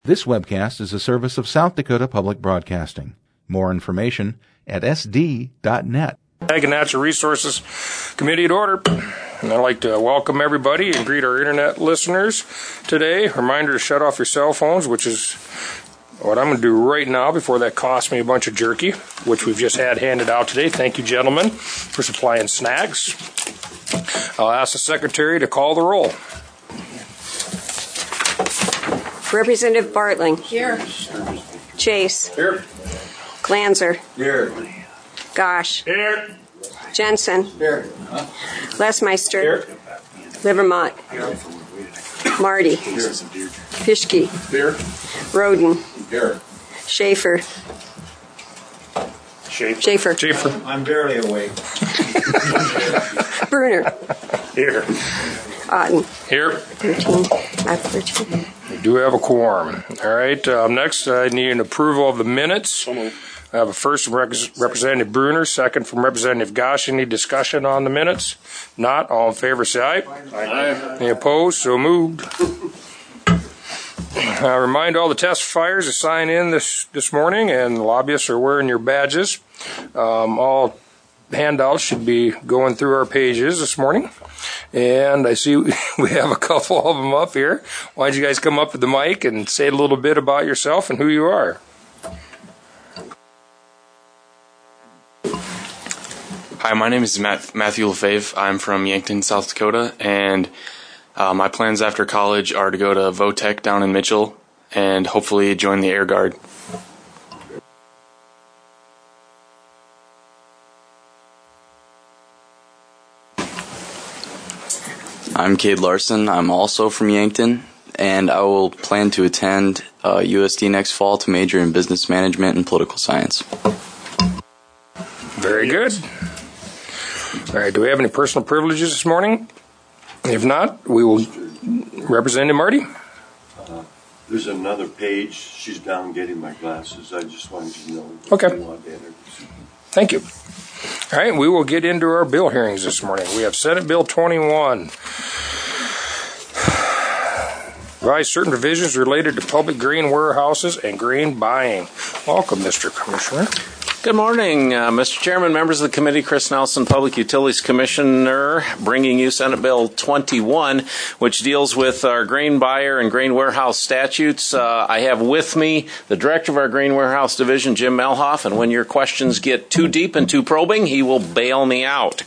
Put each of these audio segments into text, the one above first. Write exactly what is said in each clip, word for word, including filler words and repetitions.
This webcast is a service of South Dakota Public Broadcasting. More information at s d dot net. Ag and Natural Resources Committee to order. And I'd like to welcome everybody and greet our internet listeners today. Reminder to shut off your cell phones, which is what I'm going to do right now before that costs me a bunch of jerky, which we've just had handed out today. Thank you, gentlemen, for supplying snacks. I'll ask the secretary to call the roll. Representative Bartling. Here. Chase. Here. Glanzer. Here. Gosh. Here. Jensen. Here. Huh? Lesmeister. Here. Livermont. Here. Marty. Here. Fischke. Here. Roden. Here. Schaefer. Schaefer. Schaefer. Schaefer. I'm barely awake. Bruner. Here. Otten. Here. thirteen. Not thirteen. We do have a quorum. All right. Um, next, I need an approval of the minutes. I have a first from Rep- Representative Bruner, second from Representative Gosh. Any discussion on the minutes? Not. All in favor, say aye. Aye. Any opposed? So moved. I remind all the testifiers to sign in this, this morning, and lobbyists are wearing your badges. Um, all handouts should be going through our pages this morning. And I see we have a couple of them up here. Why don't you guys come up to the mic and say a little bit about yourself and who you are? Hi, my name is Matt, Matthew Lefebvre. I'm from Yankton, South Dakota, and uh, my plans after college are to go to Votech down in Mitchell and hopefully join the Air Guard. I'm Cade Larson. I'm also from Yankton, and I will plan to attend uh, U S D next fall to major in business management and political science. Very good. All right, do we have any personal privileges this morning? If not, we will. Representative Marty? Uh, there's another page. She's down getting my glasses. I just wanted to know. Okay. You want to enter. Thank you. All right, we will get into our bill hearings this morning. We have Senate Bill twenty-one. Revise certain provisions related to public grain warehouses and grain buying. Welcome, Mister Commissioner. Good morning, uh, Mister Chairman, members of the committee. Chris Nelson, Public Utilities Commissioner, bringing you Senate Bill twenty-one, which deals with our grain buyer and grain warehouse statutes. Uh, I have with me the director of our grain warehouse division, Jim Melhoff, and when your questions get too deep and too probing, he will bail me out.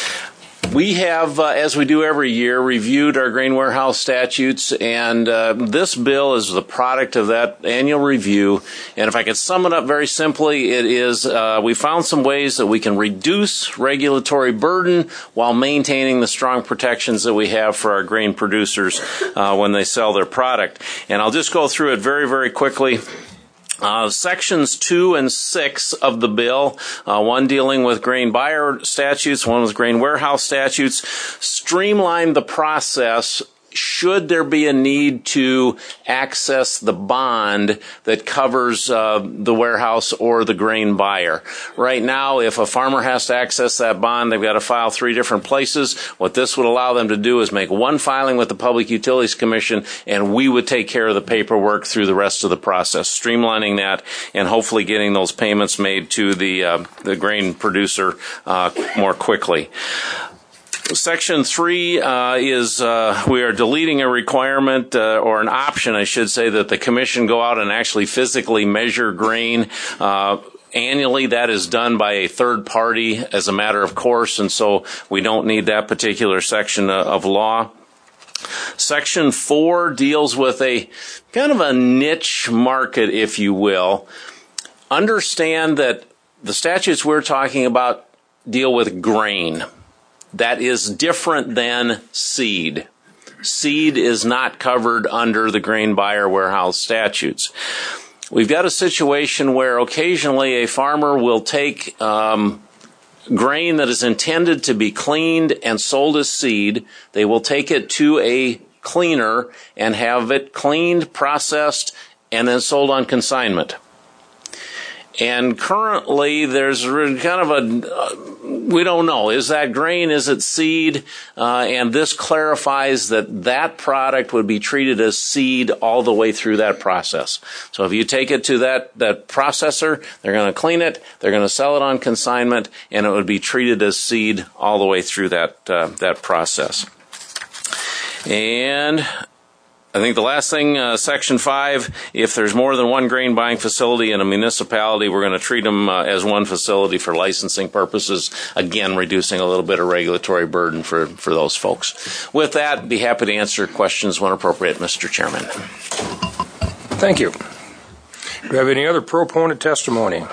We have, uh, as we do every year, reviewed our grain warehouse statutes, and uh, this bill is the product of that annual review. And if I could sum it up very simply, it is uh, we found some ways that we can reduce regulatory burden while maintaining the strong protections that we have for our grain producers uh, when they sell their product. And I'll just go through it very, very quickly. Uh, sections two and six of the bill, uh, one dealing with grain buyer statutes, one with grain warehouse statutes, streamline the process should there be a need to access the bond that covers uh, the warehouse or the grain buyer. Right now, if a farmer has to access that bond, they've got to file three different places. What this would allow them to do is make one filing with the Public Utilities Commission, and we would take care of the paperwork through the rest of the process, streamlining that and hopefully getting those payments made to the uh, the grain producer uh, more quickly. Section three uh, is uh, we are deleting a requirement uh, or an option, I should say, that the commission go out and actually physically measure grain. Uh, Annually, that is done by a third party as a matter of course, and so we don't need that particular section of law. Section four deals with a kind of a niche market, if you will. Understand that the statutes we're talking about deal with grain. That is different than seed. Seed is not covered under the grain buyer warehouse statutes. We've got a situation where occasionally a farmer will take um, grain that is intended to be cleaned and sold as seed. They will take it to a cleaner and have it cleaned, processed, and then sold on consignment. And currently, there's kind of a we don't know. Is that grain? Is it seed? Uh, and this clarifies that that product would be treated as seed all the way through that process. So if you take it to that, that processor, they're going to clean it, they're going to sell it on consignment, and it would be treated as seed all the way through that, uh, that process. And I think the last thing, uh, Section five, if there's more than one grain buying facility in a municipality, we're going to treat them uh, as one facility for licensing purposes, again, reducing a little bit of regulatory burden for, for those folks. With that, be happy to answer questions when appropriate, Mister Chairman. Thank you. Do we have any other proponent testimony?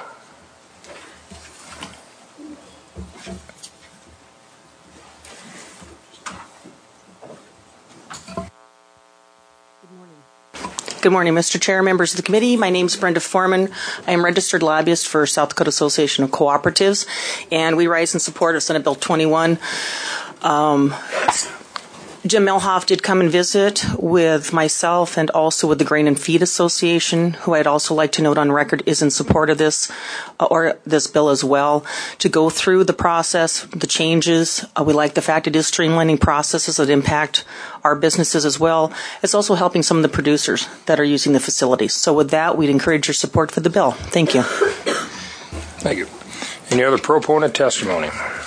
Good morning, Mister Chair, members of the committee. My name is Brenda Foreman. I am registered lobbyist for South Dakota Association of Cooperatives, and we rise in support of Senate Bill twenty-one. Um, Jim Melhoff did come and visit with myself and also with the Grain and Feed Association, who I'd also like to note on record is in support of this uh, or this bill as well, to go through the process, the changes. Uh, we like the fact it is streamlining processes that impact our businesses as well. It's also helping some of the producers that are using the facilities. So with that, we'd encourage your support for the bill. Thank you. Thank you. Any other proponent testimony?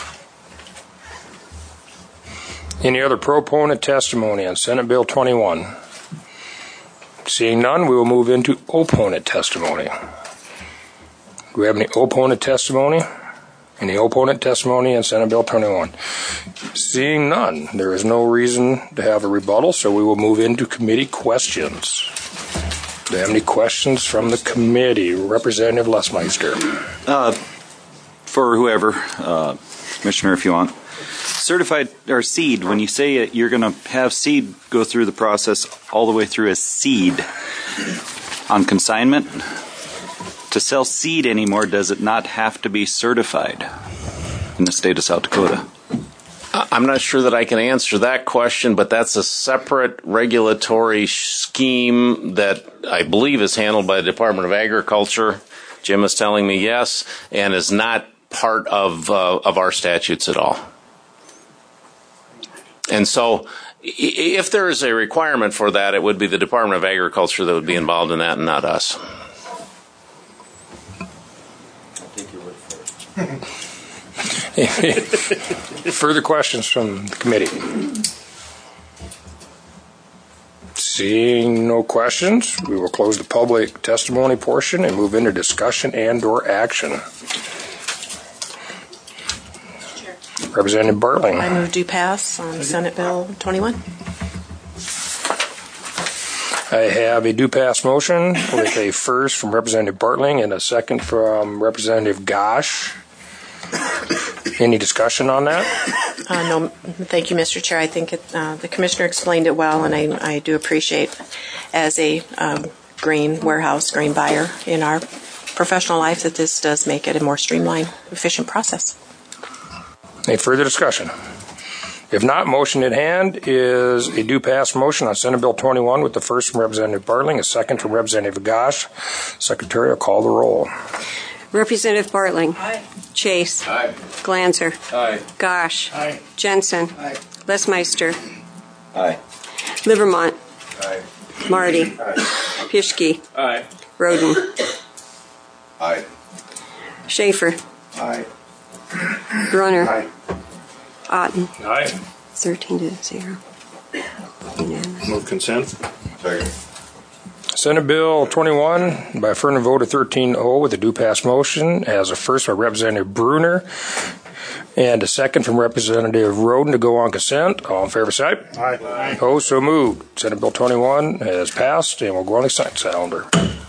Any other proponent testimony on Senate Bill twenty-one? Seeing none, we will move into opponent testimony. Do we have any opponent testimony? Any opponent testimony on Senate Bill twenty-one? Seeing none, there is no reason to have a rebuttal, so we will move into committee questions. Do you have any questions from the committee? Representative Lesmeister. Uh, for whoever, uh, Commissioner, if you want. Certified or seed, when you say it, you're going to have seed go through the process all the way through as seed on consignment. To sell seed anymore, does it not have to be certified in the state of South Dakota? I'm not sure that I can answer that question, but that's a separate regulatory scheme that I believe is handled by the Department of Agriculture. Jim is telling me yes, and is not part of uh, of our statutes at all. And so if there is a requirement for that, it would be the Department of Agriculture that would be involved in that and not us. Further questions from the committee? Seeing no questions, we will close the public testimony portion and move into discussion and or action. Representative Bartling. I move to pass on Senate Bill twenty-one. I have a do pass motion with a first from Representative Bartling and a second from Representative Gosh. Any discussion on that? Uh, no, thank you, Mister Chair. I think it, uh, the Commissioner explained it well, and I, I do appreciate, as a um, grain warehouse, grain buyer in our professional life, that this does make it a more streamlined, efficient process. Any further discussion? If not, motion at hand is a do pass motion on Senate Bill twenty-one with the first from Representative Bartling, a second from Representative Gosh. Secretary will call the roll. Representative Bartling. Aye. Chase. Aye. Glanzer. Aye. Gosh. Aye. Jensen. Aye. Lesmeister. Aye. Livermont. Aye. Marty. Aye. Pischke. Aye. Roden. Aye. Schaefer. Aye. Brunner. Aye. Otten. Aye. thirteen to zero. Unanimous. Move consent. Second. Senate Bill twenty-one by affirmative vote of thirteen oh with a do pass motion as a first by Representative Brunner and a second from Representative Roden to go on consent. All in favor, say aye. Aye. Opposed, so moved. Senate Bill twenty-one has passed and will go on the consent calendar.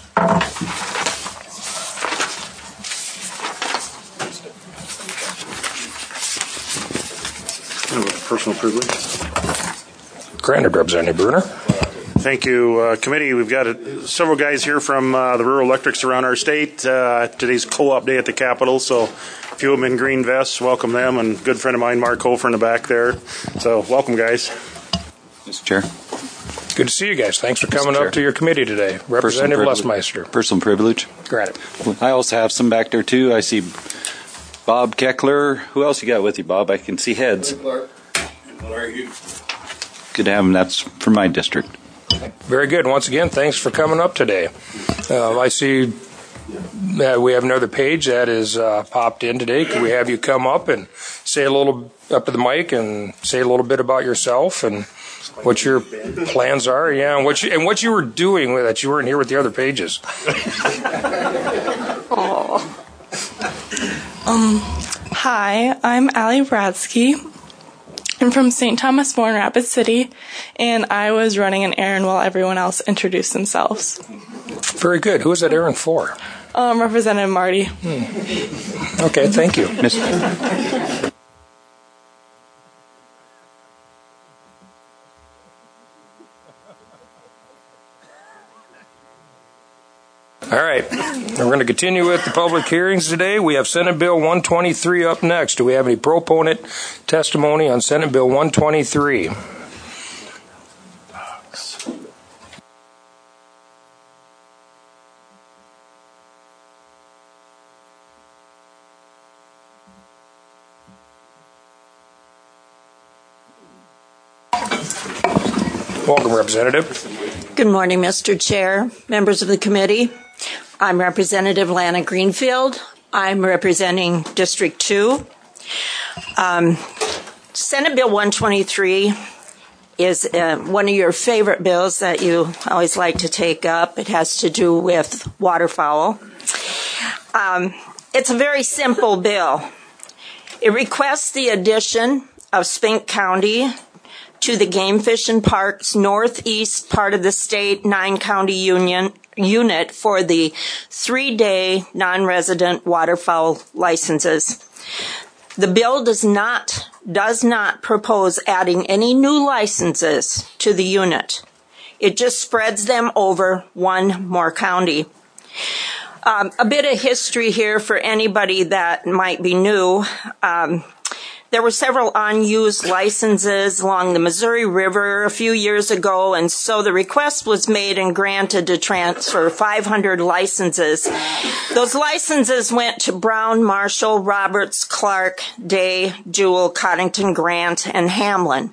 Personal privilege. Granted, Representative Brunner. Thank you, uh, committee. We've got uh, several guys here from uh, the rural electrics around our state. Uh, today's co-op day at the Capitol, so a few of them in green vests. Welcome them, and a good friend of mine, Mark Hofer, in the back there. So welcome, guys. Mister Chair. Good to see you guys. Thanks for coming up to your committee today. Representative Lesmeister. Personal privilege. Granted. I also have some back there, too. I see Bob Keckler. Who else you got with you, Bob? I can see heads. Good to have him. That's from my district. Very good. Once again, thanks for coming up today. Uh, I see that we have another page that is uh, popped in today. Could we have you come up and say a little up to the mic and say a little bit about yourself and what your plans are? Yeah, and what you, and what you were doing with that you weren't here with the other pages. Oh. Um, hi, I'm Allie Bradsky. I'm from Saint Thomas More in Rapid City, and I was running an errand while everyone else introduced themselves. Very good. Who is that errand for? Um, Representative Marty. Hmm. Okay, thank you. All right, we're going to continue with the public hearings today. We have Senate Bill one twenty-three up next. Do we have any proponent testimony on Senate Bill one twenty-three? Welcome, Representative. Good morning, Mister Chair, members of the committee. I'm Representative Lana Greenfield. I'm representing District two. Um, Senate Bill one twenty-three is uh, one of your favorite bills that you always like to take up. It has to do with waterfowl. Um, it's a very simple bill. It requests the addition of Spink County to the Game Fish and Parks northeast part of the state nine-county union unit for the three-day non-resident waterfowl licenses. The bill does not does not propose adding any new licenses to the unit. It just spreads them over one more county. Um, a bit of history here for anybody that might be new. Um, There were several unused licenses along the Missouri River a few years ago, and so the request was made and granted to transfer five hundred licenses. Those licenses went to Brown, Marshall, Roberts, Clark, Day, Jewell, Coddington, Grant, and Hamlin.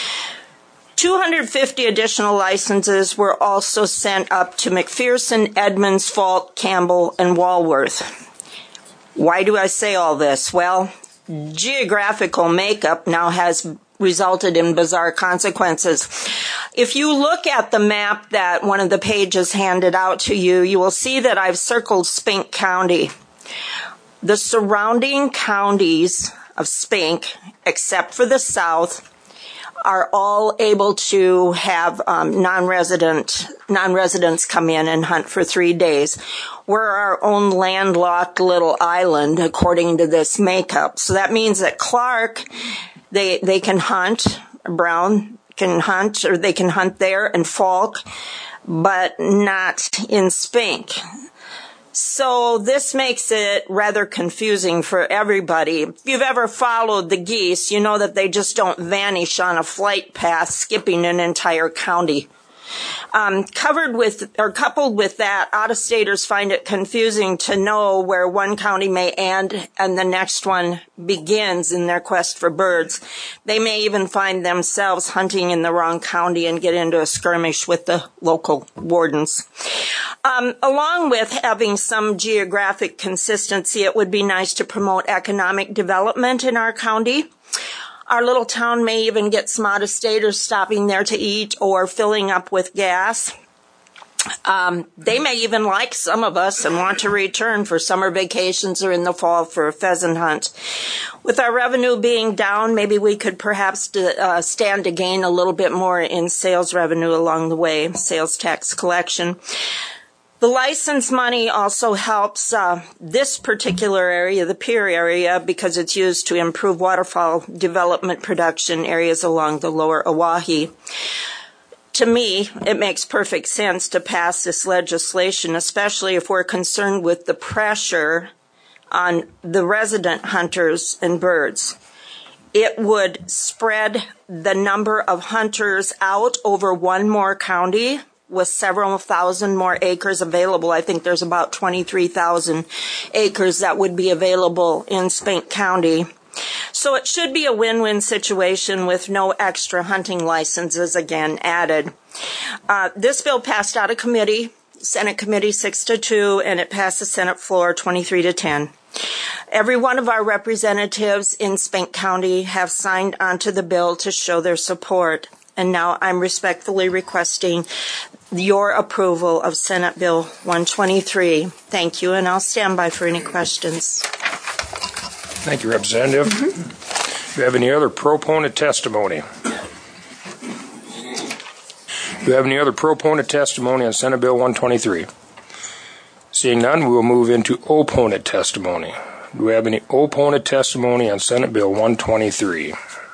two hundred fifty additional licenses were also sent up to McPherson, Edmonds, Falk, Campbell, and Walworth. Why do I say all this? Well, geographical makeup now has resulted in bizarre consequences. If you look at the map that one of the pages handed out to you, you will see that I've circled Spink County. The surrounding counties of Spink, except for the south, are all able to have um, non-resident non-residents come in and hunt for three days. We're our own landlocked little island, according to this makeup. So that means that Clark, they they can hunt, Brown can hunt, or they can hunt there, and Falk, but not in Spink. So this makes it rather confusing for everybody. If you've ever followed the geese, you know that they just don't vanish on a flight path, skipping an entire county. Um, covered with, or coupled with that, out-of-staters find it confusing to know where one county may end and the next one begins in their quest for birds. They may even find themselves hunting in the wrong county and get into a skirmish with the local wardens. Um, along with having some geographic consistency, it would be nice to promote economic development in our county. Our little town may even get some out-of-staters stopping there to eat or filling up with gas. Um, they may even like some of us and want to return for summer vacations or in the fall for a pheasant hunt. With our revenue being down, maybe we could perhaps uh, stand to gain a little bit more in sales revenue along the way, sales tax collection. The license money also helps uh, this particular area, the Pier area, because it's used to improve waterfowl development production areas along the lower Oahe. To me, it makes perfect sense to pass this legislation, especially if we're concerned with the pressure on the resident hunters and birds. It would spread the number of hunters out over one more county with several thousand more acres available. I think there's about twenty-three thousand acres that would be available in Spink County. So it should be a win-win situation with no extra hunting licenses again added. Uh, this bill passed out of committee, Senate committee six to two, and it passed the Senate floor twenty-three to ten. Every one of our representatives in Spink County have signed onto the bill to show their support. And now I'm respectfully requesting your approval of Senate Bill one twenty-three. Thank you, and I'll stand by for any questions. Thank you, Representative. Mm-hmm. Do you have any other proponent testimony? Do you have any other proponent testimony on Senate Bill one twenty-three? Seeing none, we will move into opponent testimony. Do we have any opponent testimony on Senate Bill one twenty-three?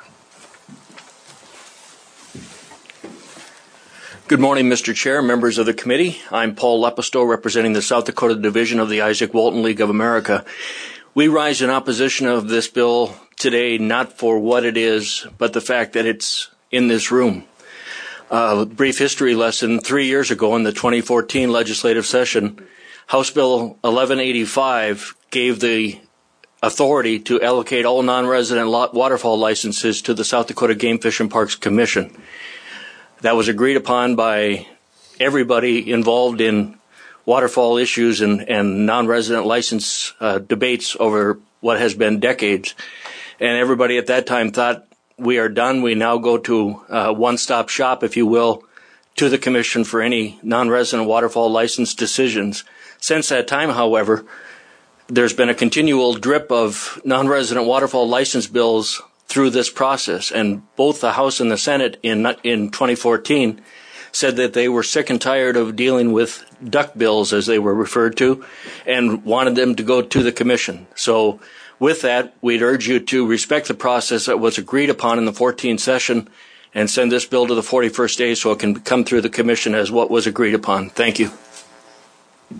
Good morning, Mister Chair, members of the committee. I'm Paul Lepisto, representing the South Dakota Division of the Isaac Walton League of America. We rise in opposition of this bill today, not for what it is, but the fact that it's in this room. A uh, brief history lesson: three years ago in the twenty fourteen legislative session, House Bill eleven eighty-five gave the authority to allocate all non-resident waterfowl licenses to the South Dakota Game Fish and Parks Commission. That was agreed upon by everybody involved in waterfowl issues and, and non-resident license uh, debates over what has been decades. And everybody at that time thought, we are done. We now go to uh, one-stop shop, if you will, to the commission for any non-resident waterfowl license decisions. Since that time, however, there's been a continual drip of non-resident waterfowl license bills through this process, and both the House and the Senate in in twenty fourteen said that they were sick and tired of dealing with duck bills, as they were referred to, and wanted them to go to the commission. So with that, we'd urge you to respect the process that was agreed upon in the fourteenth session and send this bill to the forty-first day so it can come through the commission as what was agreed upon. Thank you. Do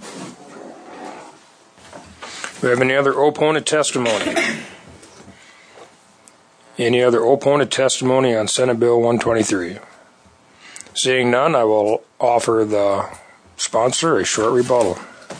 we have any other opponent testimony? Any other opponent testimony on Senate Bill one twenty-three? Seeing none, I will offer the sponsor a short rebuttal.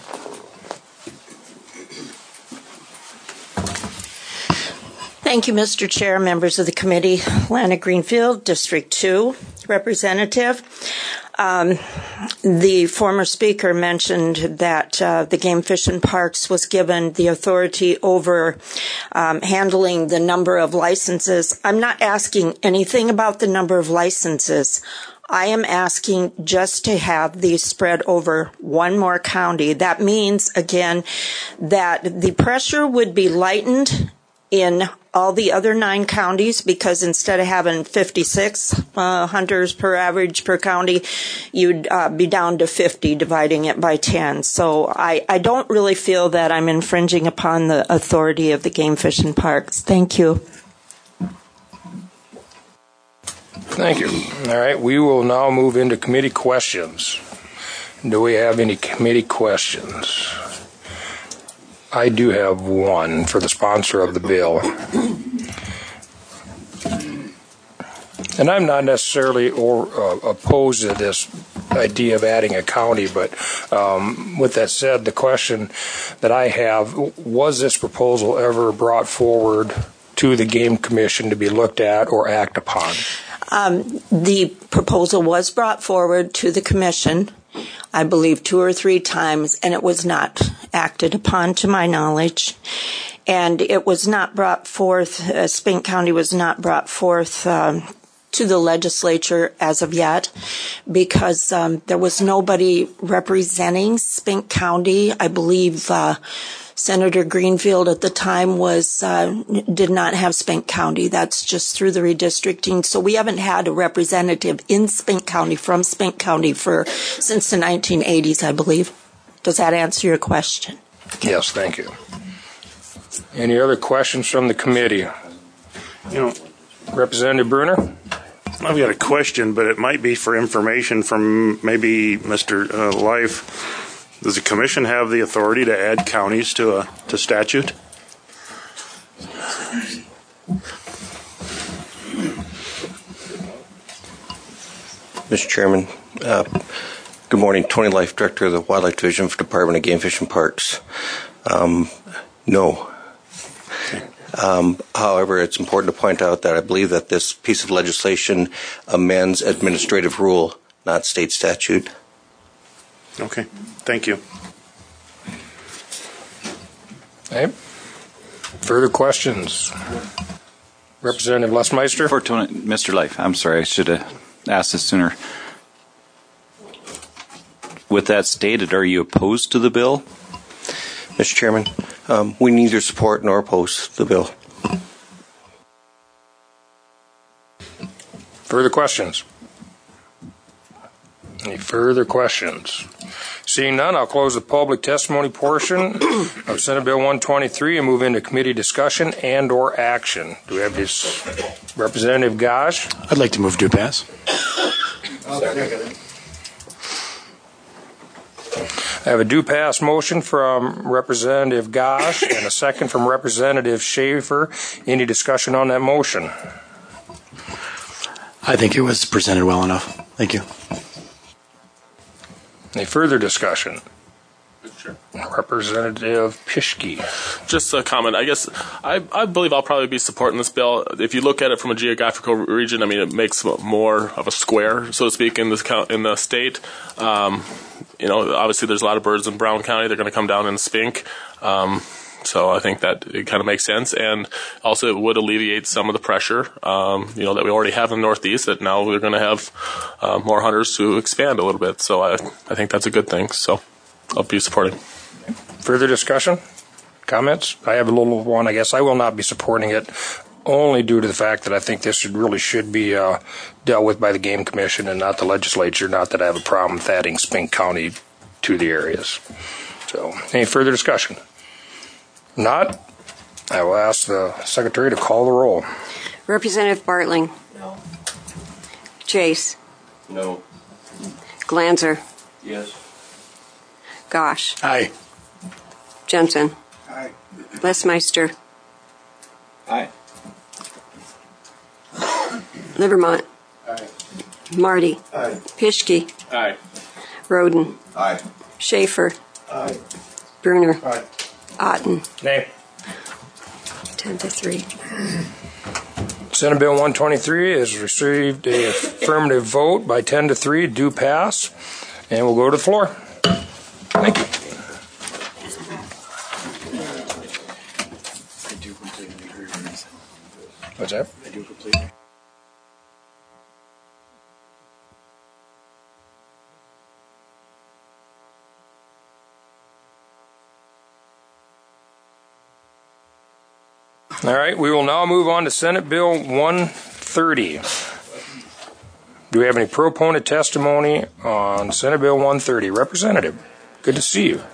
Thank you, Mister Chair, members of the committee. Lana Greenfield, District two representative. Um, the former speaker mentioned that uh, the Game Fish and Parks was given the authority over um, handling the number of licenses. I'm not asking anything about the number of licenses. I am asking just to have these spread over one more county. That means, again, that the pressure would be lightened in all the other nine counties, because instead of having fifty-six uh, hunters per average per county, you'd uh, be down to fifty, dividing it by ten. So I, I don't really feel that I'm infringing upon the authority of the Game Fish and Parks. Thank you. Thank you. All right, we will now move into committee questions. Do we have any committee questions? I do have one for the sponsor of the bill. And I'm not necessarily or, uh, opposed to this idea of adding a county, but um, with that said, the question that I have, was this proposal ever brought forward to the Game Commission to be looked at or act upon? Um, the proposal was brought forward to the commission, I believe two or three times, and it was not acted upon to my knowledge. And it was not brought forth, uh, Spink County was not brought forth um, to the legislature as of yet, because um, there was nobody representing Spink County. I believe uh, Senator Greenfield at the time was uh, did not have Spink County. That's just through the redistricting. So we haven't had a representative in Spink County from Spink County for since the nineteen eighties, I believe. Does that answer your question? Yes, thank you. Any other questions from the committee? You know, Representative Bruner? I've got a question, but it might be for information from maybe Mister Uh, Life. Does the commission have the authority to add counties to a to statute? Mister Chairman, uh, Good morning. Tony Life, Director of the Wildlife Division for Department of Game Fish and Parks. Um, no. Um, however, it's important to point out that I believe that this piece of legislation amends administrative rule, not state statute. Okay. Thank you. Okay. Further questions? Representative Lesmeister? For Tony, Mister Life, I'm sorry, I should have asked this sooner. With that stated, are you opposed to the bill? Mister Chairman, um, we neither support nor oppose the bill. Further questions? Any further questions? Seeing none, I'll close the public testimony portion of Senate Bill one twenty-three and move into committee discussion and or action. Do we have this Representative Gosh? I'd like to move to pass. I have a do pass motion from Representative Gosh and a second from Representative Schaefer. Any discussion on that motion? I think it was presented well enough. Thank you. Any further discussion? Sure. Representative Pischke. Just a comment. I guess I, I believe I'll probably be supporting this bill. If you look at it from a geographical region, I mean, it makes more of a square, so to speak, in this in the state. Um, you know, obviously there's a lot of birds in Brown County. They're going to come down in Spink. Um, so I think that it kind of makes sense, and also it would alleviate some of the pressure, um, you know, that we already have in the Northeast. That now we're going to have uh, more hunters to expand a little bit. So I, I think that's a good thing. So I'll be supporting. Further discussion? Comments? I have a little one. I guess I will not be supporting it, only due to the fact that I think this should, really should be uh, dealt with by the Game Commission and not the legislature. Not that I have a problem with adding Spink County to the areas. So, any further discussion? Not. I will ask the Secretary to call the roll. Representative Bartling. No. Chase. No. Glanzer. Yes. Gosh. Aye. Jensen. Aye. Lesmeister. Aye. Livermont. Aye. Marty. Aye. Pischke. Aye. Roden. Aye. Schaefer. Aye. Bruner. Aye. Otten. Nay. Ten to three. Senate Bill one twenty-three has received a affirmative vote by ten to three, do pass, and we'll go to the floor. Thank you. I do completely agree with this. What's that? I do completely. All right, we will now move on to Senate Bill one thirty. Do we have any proponent testimony on Senate Bill one thirty? Representative, good to see you.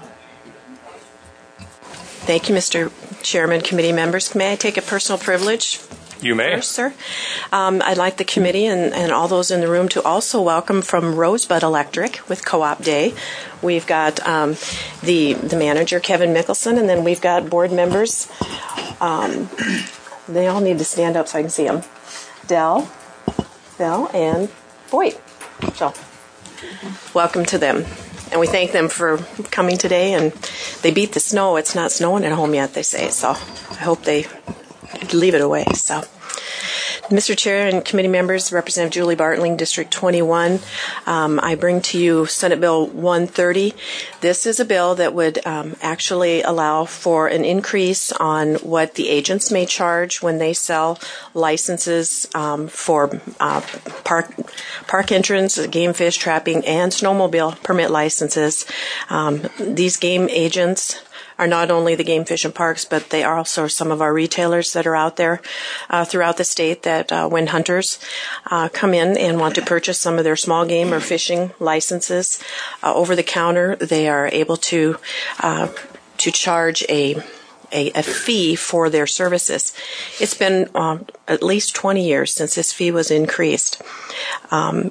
Thank you, Mister Chairman, committee members. May I take a personal privilege? You may. First, sir. Um, I'd like the committee and, and all those in the room to also welcome from Rosebud Electric with Co-op Day. We've got um, the the manager, Kevin Mickelson, and then we've got board members. Um, they all need to stand up so I can see them. Dell, Bell, and Boyd. So, welcome to them. And we thank them for coming today. And they beat the snow. It's not snowing at home yet, they say. So, I hope they leave it away. So, Mister Chair and committee members, Representative Julie Bartling, District twenty-one, um, I bring to you Senate Bill one thirty. This is a bill that would um, actually allow for an increase on what the agents may charge when they sell licenses um, for uh, park park entrance, game fish, trapping, and snowmobile permit licenses. Um, these game agents are not only the game fish and parks, but they are also some of our retailers that are out there uh, throughout the state that uh, when hunters uh, come in and want to purchase some of their small game or fishing licenses uh, over the counter, they are able to uh, to charge a, a a fee for their services. It's been uh, at least twenty years since this fee was increased. Um,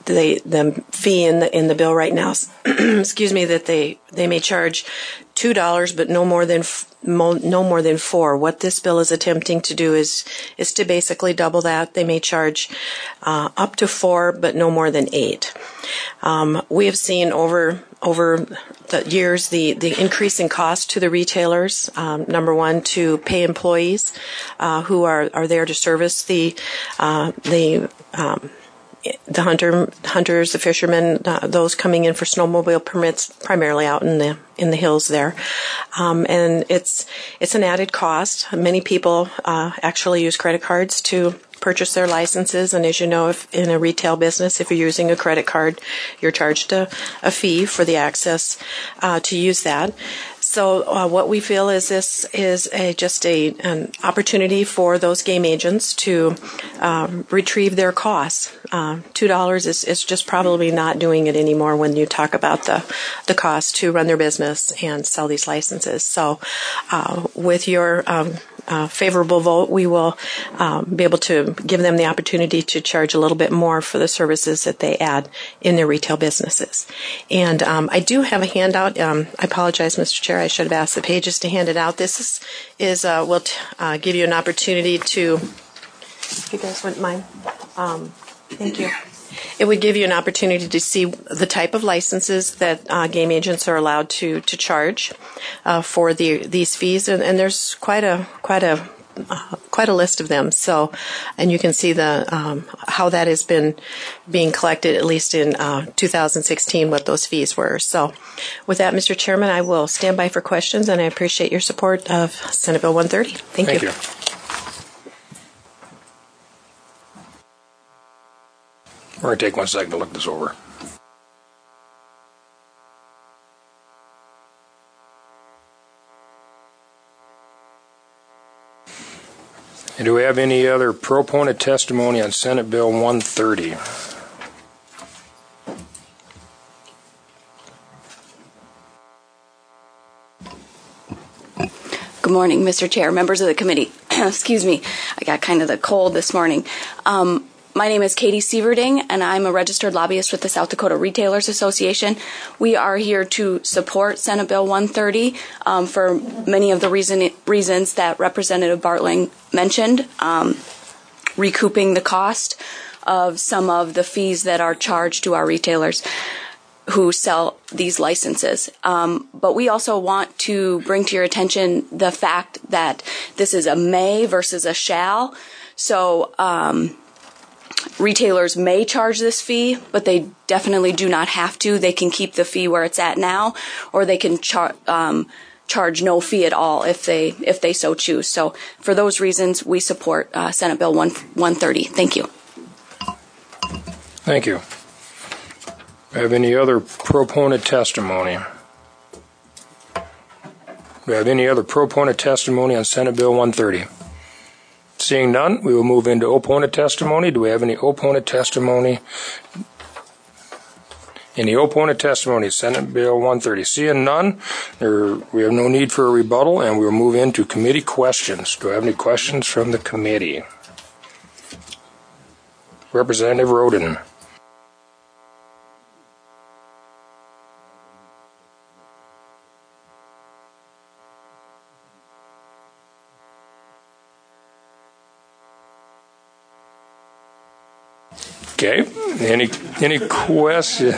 the the fee in the in the bill right now, excuse me, that they they may charge two dollars, but no more than no more than four. What this bill is attempting to do is is to basically double that. They may charge uh, up to four, but no more than eight. Um, we have seen over over the years the the increase in cost to the retailers. Um, number one, to pay employees uh, who are are there to service the uh, the um, the hunter, hunters, the fishermen, uh, those coming in for snowmobile permits, primarily out in the in the hills there, um, and it's it's an added cost. Many people uh, actually use credit cards to purchase their licenses, and as you know, if in a retail business, if you're using a credit card, you're charged a, a fee for the access uh, to use that. So uh, what we feel is this is a, just a, an opportunity for those game agents to um, retrieve their costs. Uh, two dollars is, is just probably not doing it anymore when you talk about the, the cost to run their business and sell these licenses. So uh, with your um, uh, favorable vote, we will um, be able to give them the opportunity to charge a little bit more for the services that they add in their retail businesses. And um, I do have a handout. Um, I apologize, Mister Chair. I should have asked the pages to hand it out. This is, is uh, will t- uh, give you an opportunity to, if you guys wouldn't mind. Um, thank you. It would give you an opportunity to see the type of licenses that uh, game agents are allowed to to charge uh, for the these fees, and, and there's quite a quite a uh, quite a list of them. So, and you can see the um, how that has been being collected, at least in uh, two thousand sixteen, what those fees were. So, with that, Mister Chairman, I will stand by for questions, and I appreciate your support of Senate Bill one thirty. Thank, Thank you. you. We're going to take one second to look this over. And do we have any other proponent testimony on Senate Bill one thirty? Good morning, Mister Chair, members of the committee. Excuse me, I got kind of the cold this morning. Um, My name is Katie Sieverding, and I'm a registered lobbyist with the South Dakota Retailers Association. We are here to support Senate Bill one thirty um, for many of the reason, reasons that Representative Bartling mentioned, um, recouping the cost of some of the fees that are charged to our retailers who sell these licenses. Um, but we also want to bring to your attention the fact that this is a may versus a shall. So, um, retailers may charge this fee, but they definitely do not have to. They can keep the fee where it's at now, or they can char- um, charge no fee at all if they if they so choose. So for those reasons, we support uh, Senate Bill one thirty. Thank you. Thank you. Have any other proponent testimony? Do we have any other proponent testimony on Senate Bill one thirty? Seeing none, we will move into opponent testimony. Do we have any opponent testimony? Any opponent testimony, Senate Bill one thirty? Seeing none, there, we have no need for a rebuttal, and we will move into committee questions. Do I have any questions from the committee? Representative Roden. Okay. Any any question?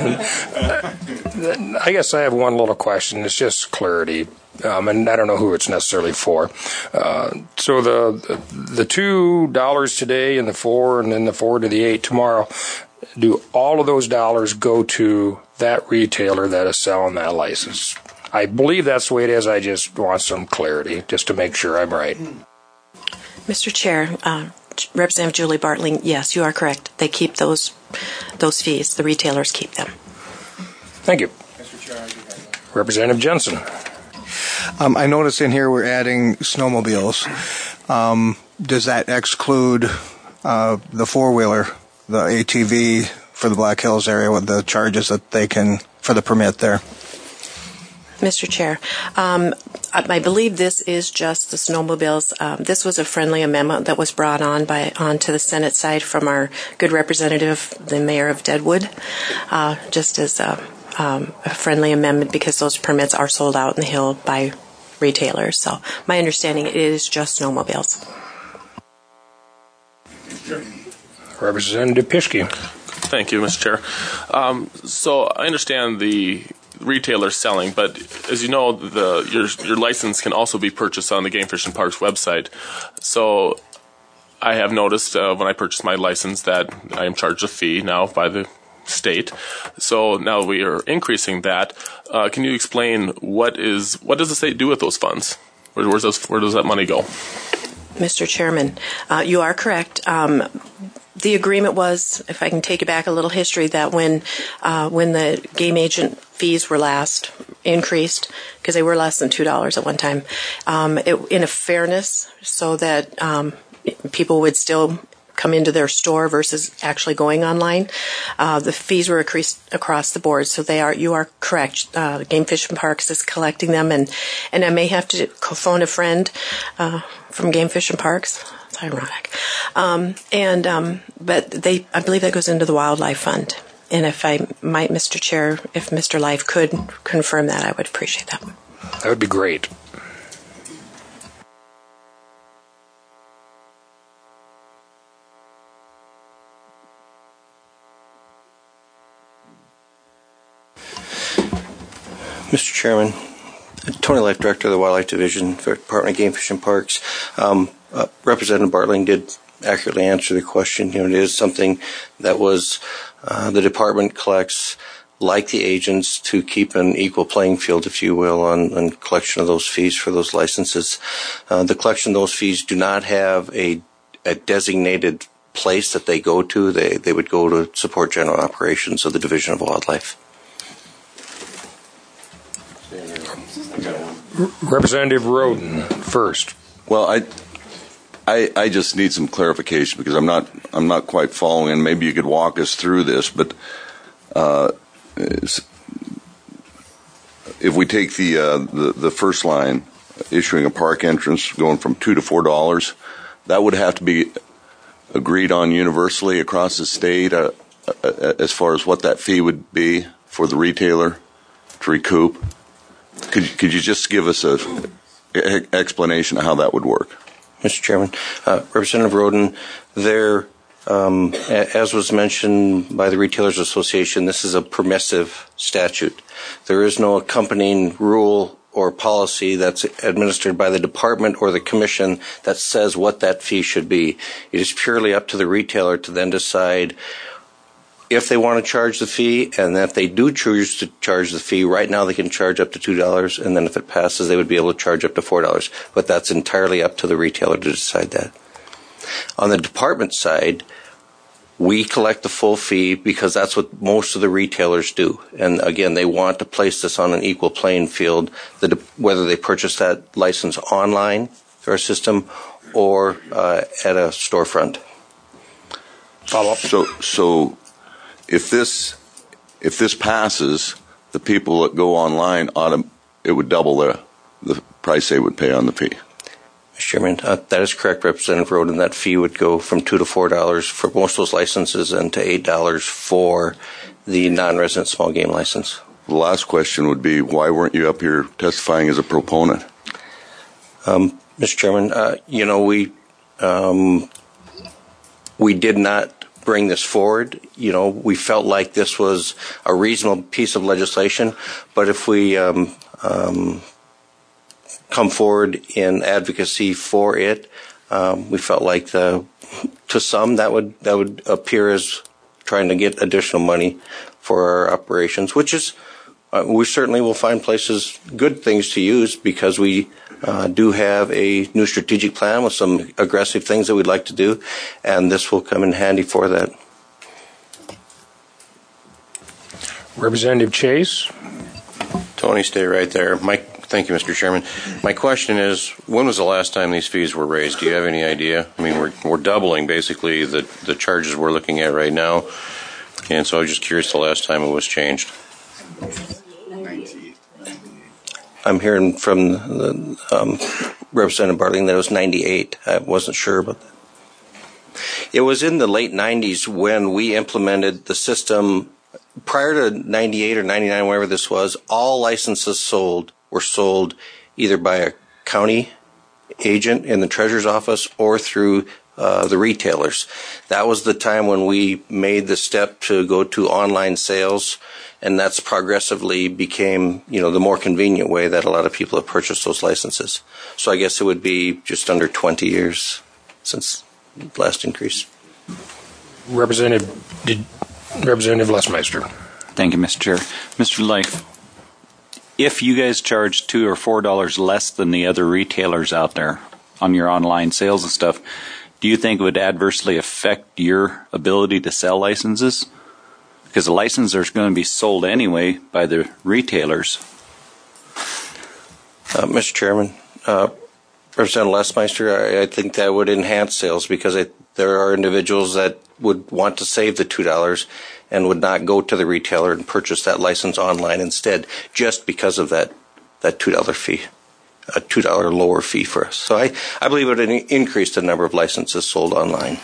I guess I have one little question. It's just clarity, um, and I don't know who it's necessarily for. Uh, so the the two dollars today, and the four, and then the four to the eight tomorrow. Do all of those dollars go to that retailer that is selling that license? I believe that's the way it is. I just want some clarity, just to make sure I'm right. Mister Chair. Uh, Representative Julie Bartling, yes, you are correct. They keep those those fees. The retailers keep them. Thank you. Representative Jensen. Um, I notice in here we're adding snowmobiles. Um, does that exclude uh, the four-wheeler, the A T V for the Black Hills area, with the charges that they can, for the permit there? Mister Chair, um, I believe this is just the snowmobiles. Um, this was a friendly amendment that was brought on by onto the Senate side from our good representative, the mayor of Deadwood, uh, just as a, um, a friendly amendment because those permits are sold out in the Hill by retailers. So my understanding it is just snowmobiles. Representative Pischke. Thank you, Mister Chair. Um, so I understand the retailer selling, but as you know, the your your license can also be purchased on the Game Fish and Parks website. So I have noticed uh, when I purchased my license that I am charged a fee now by the state. So now we are increasing that. Uh, can you explain what is what does the state do with those funds? Where, where's those, where does that money go? Mister Chairman, uh, you are correct. Um, the agreement was, if I can take you back a little history, that when uh, when the game agent fees were last increased, because they were less than two dollars at one time, um, it, in a fairness, so that um, people would still come into their store versus actually going online, uh, the fees were increased across the board. So they are, you are correct. Uh, Game Fish and Parks is collecting them, and, and I may have to phone a friend uh, from Game Fish and Parks. It's ironic. Um, and um, but they, I believe that goes into the Wildlife Fund. And if I might, Mister Chair, if Mister Life could confirm that, I would appreciate that. That would be great. Mister Chairman, Tony Life, Director of the Wildlife Division for Department of Game Fish and Parks. Um, uh, Representative Bartling did accurately answer the question. You know, it is something that was uh, the department collects, like the agents, to keep an equal playing field, if you will, on, on collection of those fees for those licenses. Uh, the collection of those fees do not have a, a designated place that they go to. They they would go to support general operations of the Division of Wildlife. Representative Roden first. Well, I, I, I just need some clarification because I'm not, I'm not quite following. And maybe you could walk us through this. But uh, if we take the, uh, the the first line, issuing a park entrance going from two to four dollars, that would have to be agreed on universally across the state uh, uh, as far as what that fee would be for the retailer to recoup. Could could you just give us a, a explanation of how that would work, Mister Chairman? Uh, Representative Roden, there, um, as was mentioned by the Retailers Association, this is a permissive statute. There is no accompanying rule or policy that's administered by the department or the commission that says what that fee should be. It is purely up to the retailer to then decide if they want to charge the fee, and if they do choose to charge the fee, right now they can charge up to two dollars, and then if it passes, they would be able to charge up to four dollars. But that's entirely up to the retailer to decide that. On the department side, we collect the full fee because that's what most of the retailers do. And again, they want to place this on an equal playing field, the, whether they purchase that license online through our system or uh, at a storefront. Follow up. So, so if this if this passes, the people that go online ought to, it would double the the price they would pay on the fee. Mister Chairman, uh, that is correct, Representative Roden. That fee would go from two to four dollars for most of those licenses, and to eight dollars for the non-resident small game license. The last question would be, why weren't you up here testifying as a proponent? Um, Mister Chairman, uh, you know we um, we did not bring this forward. You know, we felt like this was a reasonable piece of legislation, but if we um, um, come forward in advocacy for it, um, we felt like the, to some that would that would appear as trying to get additional money for our operations, which is uh, we certainly will find places, good things to use, because we uh, do have a new strategic plan with some aggressive things that we'd like to do, and this will come in handy for that. Representative Chase. Tony, stay right there. Mike. Thank you, Mister Chairman. My question is, when was the last time these fees were raised? Do you have any idea? I mean, we're we're doubling basically the the charges we're looking at right now, and so I was just curious the last time it was changed. I'm hearing from the, um, Representative Bartling that it was ninety-eight. I wasn't sure about that. It was in the late nineties when we implemented the system. Prior to ninety-eight or ninety-nine, whatever this was, all licenses sold were sold either by a county agent in the treasurer's office or through uh, the retailers. That was the time when we made the step to go to online sales, and that's progressively became, you know, the more convenient way that a lot of people have purchased those licenses. So I guess it would be just under twenty years since the last increase. Representative, did, Representative Lesmeister. Thank you, Mister Chair. Mister Life, if you guys charge two or four dollars less than the other retailers out there on your online sales and stuff, do you think it would adversely affect your ability to sell licenses? Because the licenses are going to be sold anyway by the retailers. Uh, Mister Chairman, uh, Representative Lesmeister, I, I think that would enhance sales because it, there are individuals that would want to save the two dollars and would not go to the retailer and purchase that license online instead, just because of that that two dollar fee, a two dollar lower fee for us. So I, I believe it would increase the number of licenses sold online.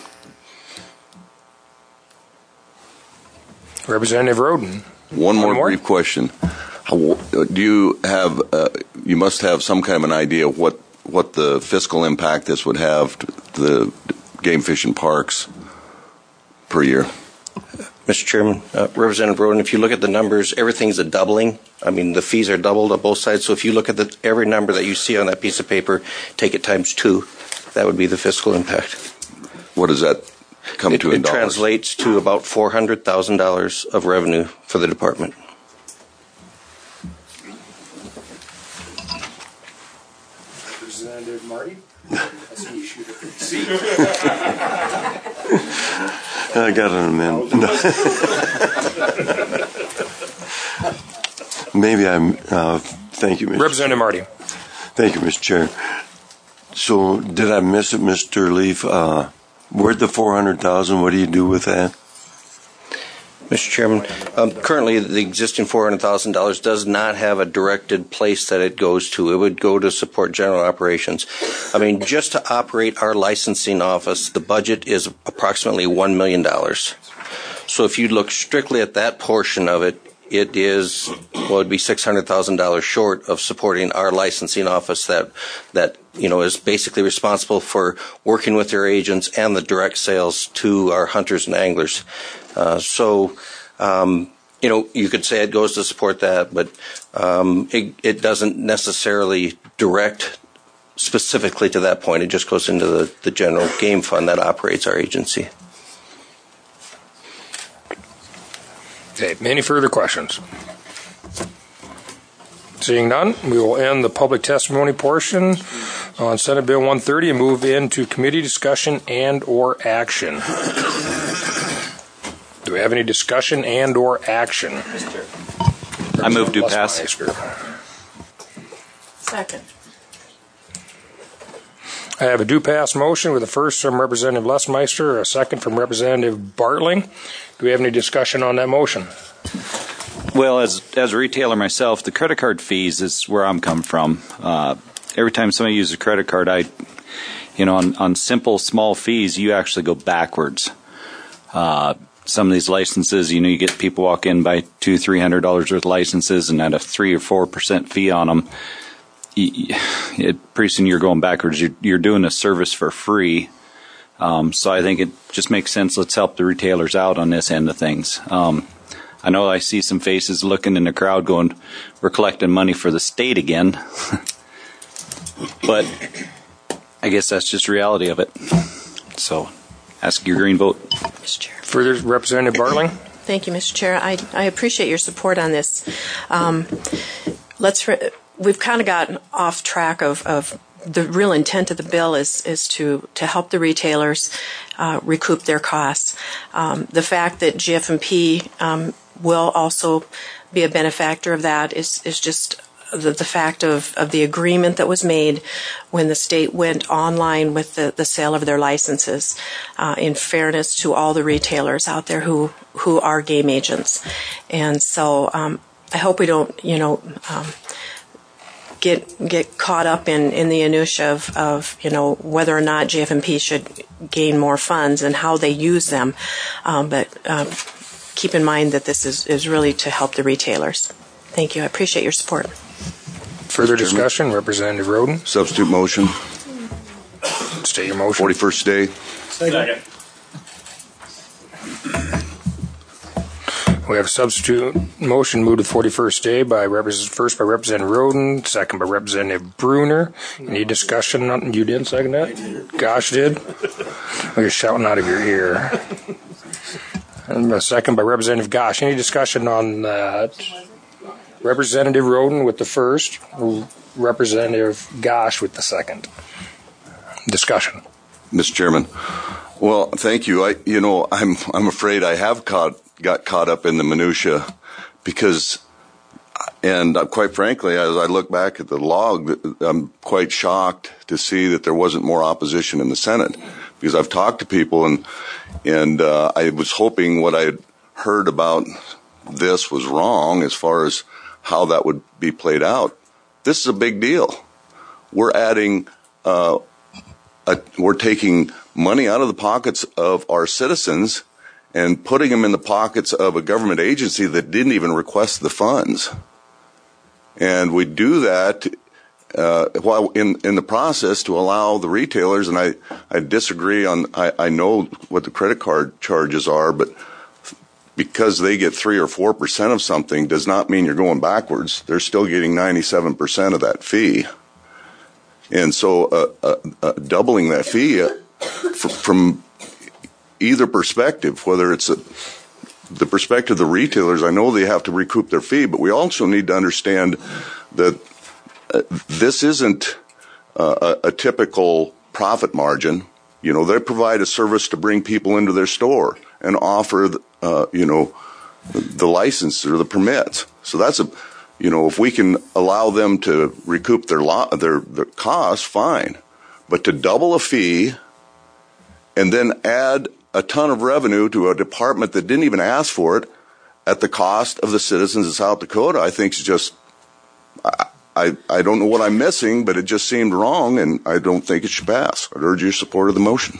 Representative Roden. One more, One more brief question. How, do you have, uh, you must have some kind of an idea of what, what the fiscal impact this would have to the game fish and parks per year? Mister Chairman, uh, Representative Roden, if you look at the numbers, everything's a doubling. I mean, the fees are doubled on both sides. So if you look at the, every number that you see on that piece of paper, take it times two. That would be the fiscal impact. What does that come it, to in it dollars? It translates to about four hundred thousand dollars of revenue for the department. Representative Marty? I see you shoot a seat. I got an amendment. Maybe I'm. Uh, thank you, Mister Representative Marty. Thank you, Mister Chair. So, did I miss it, Mister Leaf? Uh, where'd the four hundred thousand? What do you do with that? Mister Chairman, um, currently the existing four hundred thousand dollars does not have a directed place that it goes to. It would go to support general operations. I mean, just to operate our licensing office, the budget is approximately one million dollars. So if you look strictly at that portion of it, it is, well, it would be six hundred thousand dollars short of supporting our licensing office that, that, you know, is basically responsible for working with their agents and the direct sales to our hunters and anglers. Uh, so, um, you know, you could say it goes to support that, but um, it, it doesn't necessarily direct specifically to that point. It just goes into the, the general game fund that operates our agency. Okay, any further questions? Seeing none, we will end the public testimony portion on Senate Bill one thirty and move into committee discussion and or action. Do we have any discussion and or action? I move to pass. Second. I have a do pass motion with a first from Representative Lesmeister, a second from Representative Bartling. Do we have any discussion on that motion? Well, as as a retailer myself, the credit card fees is where I'm coming from. Uh, every time somebody uses a credit card, I, you know, on, on simple small fees, you actually go backwards. Uh, some of these licenses, you know, you get people walk in buy two, three hundred dollars worth of licenses, and at a three or four percent fee on them, you, it, pretty soon you're going backwards. You're, you're doing a service for free. Um, so I think it just makes sense. Let's help the retailers out on this end of things. Um, I know I see some faces looking in the crowd going, we're collecting money for the state again. But I guess that's just reality of it. So ask your green vote. Mister Chair. Further, Representative Bartling? Thank you, Mister Chair. I, I appreciate your support on this. Um, let's we've kind of gotten off track of, of the real intent of the bill is is to, to help the retailers uh, recoup their costs. Um, the fact that G F and P um, will also be a benefactor of that is, is just the, the fact of, of the agreement that was made when the state went online with the, the sale of their licenses, uh, in fairness to all the retailers out there who, who are game agents. And so um, I hope we don't, you know, um, get get caught up in, in the minutia of, of you know whether or not J F M P should gain more funds and how they use them. Um, but um, keep in mind that this is, is really to help the retailers. Thank you. I appreciate your support. Further discussion, Representative Roden. Substitute motion. State your motion. forty-first day. Second. We have a substitute motion moved to the forty-first day by Repres- first by Representative Roden, second by Representative Bruner. Any discussion? On, you didn't second that? I did. Gosh did? Oh, you're shouting out of your ear. And a second by Representative Gosh. Any discussion on that? Representative Roden with the first, Representative Gosh with the second. Discussion. Mister Chairman, well, thank you. I, you know, I'm I'm afraid I have caught got caught up in the minutia because, and quite frankly, as I look back at the log, I'm quite shocked to see that there wasn't more opposition in the Senate, because I've talked to people and and uh, I was hoping what I had heard about this was wrong as far as how that would be played out. This is a big deal. We're adding, uh, a, we're taking money out of the pockets of our citizens and putting them in the pockets of a government agency that didn't even request the funds. And we do that uh, while in, in the process to allow the retailers, and I, I disagree on, I, I know what the credit card charges are, but because they get three or four percent of something does not mean you're going backwards. They're still getting ninety-seven percent of that fee. And so uh, uh, uh, doubling that fee uh, f- from either perspective, whether it's a, the perspective of the retailers, I know they have to recoup their fee, but we also need to understand that uh, this isn't uh, a, a typical profit margin. You know, they provide a service to bring people into their store and offer, uh, you know, the license or the permits. So that's a, you know, if we can allow them to recoup their lo- their their costs, fine. But to double a fee and then add a ton of revenue to a department that didn't even ask for it at the cost of the citizens of South Dakota, I think is just, I, I, I don't know what I'm missing, but it just seemed wrong, and I don't think it should pass. I'd urge your support of the motion.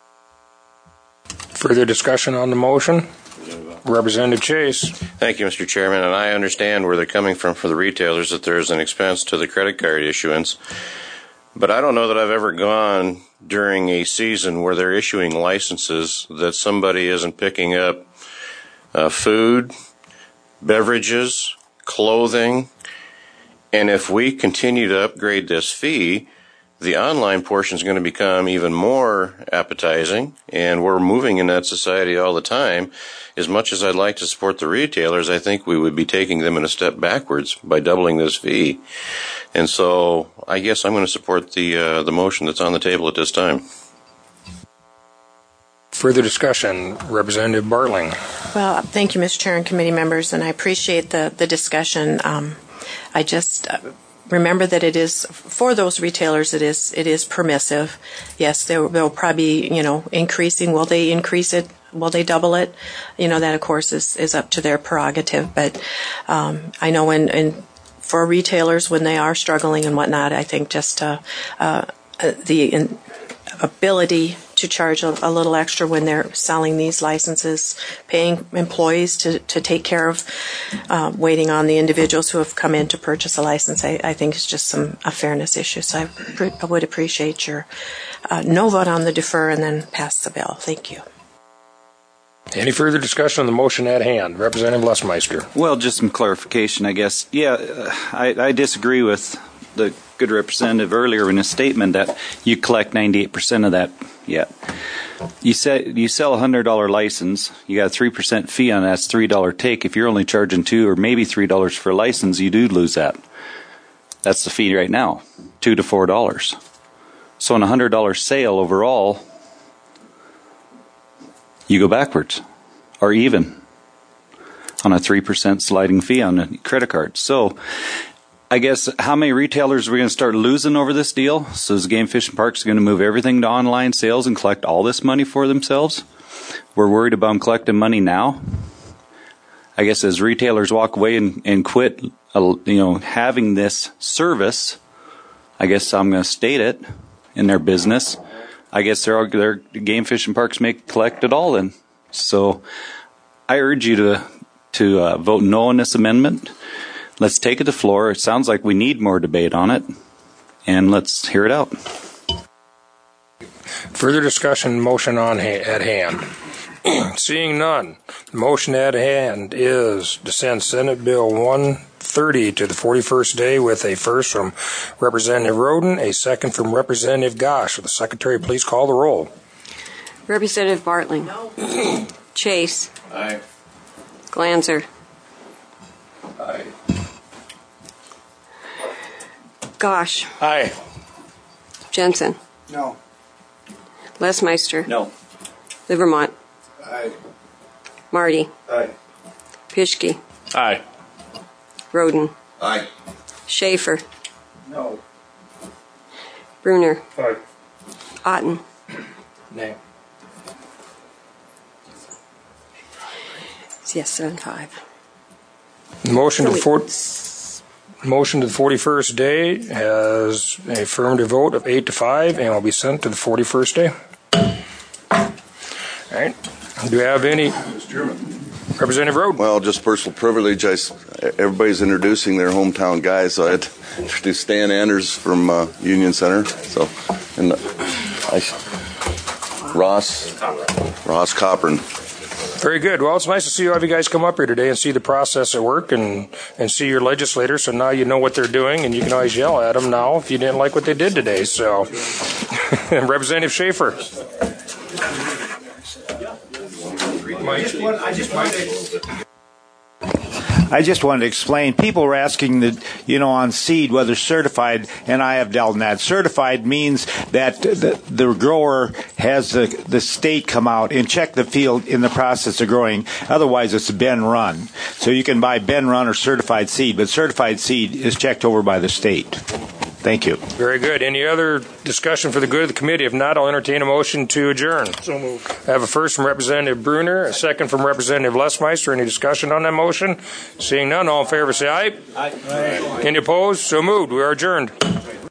Further discussion on the motion? Representative Chase. Thank you, Mister Chairman. And I understand where they're coming from for the retailers, that there's an expense to the credit card issuance. But I don't know that I've ever gone during a season where they're issuing licenses that somebody isn't picking up uh, food, beverages, clothing. And if we continue to upgrade this fee, the online portion is going to become even more appetizing, and we're moving in that society all the time. As much as I'd like to support the retailers, I think we would be taking them in a step backwards by doubling this fee. And so I guess I'm going to support the uh, the motion that's on the table at this time. Further discussion, Representative Bartling. Well, thank you, Mister Chair and committee members, and I appreciate the, the discussion. Um, I just uh, remember that it is, for those retailers, it is it is permissive. Yes, they'll, they'll probably, you know, increasing. Will they increase it? Will they double it? You know, that, of course, is, is up to their prerogative. But um, I know in, in for retailers, when they are struggling and whatnot, I think just uh, uh, the in, ability to charge a, a little extra when they're selling these licenses, paying employees to, to take care of uh, waiting on the individuals who have come in to purchase a license, I, I think is just some a fairness issue. So I, pre- I would appreciate your uh, no vote on the defer and then pass the bill. Thank you. Any further discussion on the motion at hand? Representative Lesmeister. Well, just some clarification, I guess. Yeah, uh, I, I disagree with the good representative earlier in his statement that you collect ninety-eight percent of that yet. You said you sell a one hundred dollars license, you got a three percent fee on that, that's three dollars take. If you're only charging two or maybe three dollars for a license, you do lose that. That's the fee right now, two to four dollars. So on a one hundred dollars sale overall, you go backwards, or even, on a three percent sliding fee on a credit card. So I guess how many retailers are we going to start losing over this deal? So is Game Fish and Parks going to move everything to online sales and collect all this money for themselves? We're worried about them collecting money now. I guess as retailers walk away and, and quit uh, you know, having this service, I guess I'm going to state it, in their business, I guess their their game fishing parks may collect it all then. So I urge you to to uh, vote no on this amendment. Let's take it to the floor. It sounds like we need more debate on it, and let's hear it out. Further discussion, motion on ha- at hand. Seeing none, the motion at hand is to send Senate Bill one thirty to the forty-first day with a first from Representative Roden, a second from Representative Gosh. Will the Secretary please call the roll? Representative Bartling. No. Chase. Aye. Glanzer. Aye. Gosh. Aye. Jensen. No. Lesmeister. No. Livermont. Aye. Marty. Aye. Pischke. Aye. Roden. Aye. Schaefer. No. Bruner. Aye. Otten. Nay. Yes, seven five. Motion to four, motion to the forty-first day has a affirmative vote of eight to five and will be sent to the forty-first day. All right. Do you have any? Representative Roden. Well, just personal privilege. I, everybody's introducing their hometown guys, so I had to introduce Stan Anders from uh, Union Center. So, and uh, I, Ross, Ross Cochran. Very good. Well, it's nice to see all of you guys come up here today and see the process at work and, and see your legislators. So now you know what they're doing, and you can always yell at them now if you didn't like what they did today. So, Representative Schaefer. I just, want, I, just wanted to, I just wanted to explain. People were asking that, you know, on seed whether certified, and I have dealt in that. Certified means that the, the grower has the, the state come out and check the field in the process of growing. Otherwise, it's Ben Run. So you can buy Ben Run or certified seed, but certified seed is checked over by the state. Thank you. Very good. Any other discussion for the good of the committee? If not, I'll entertain a motion to adjourn. So moved. I have a first from Representative Bruner, a second from Representative Lesmeister. Any discussion on that motion? Seeing none, all in favor say aye. Aye. Any opposed? So moved. We are adjourned.